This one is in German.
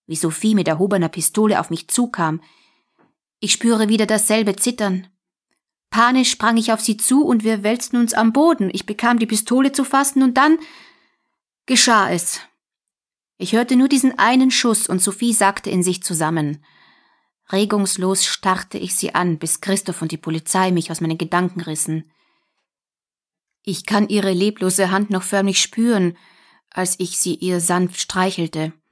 wie Sophie mit erhobener Pistole auf mich zukam. Ich spüre wieder dasselbe Zittern. Panisch sprang ich auf sie zu und wir wälzten uns am Boden. Ich bekam die Pistole zu fassen und dann geschah es. Ich hörte nur diesen einen Schuss und Sophie sackte in sich zusammen. Regungslos starrte ich sie an, bis Christoph und die Polizei mich aus meinen Gedanken rissen. Ich kann ihre leblose Hand noch förmlich spüren, als ich sie ihr sanft streichelte.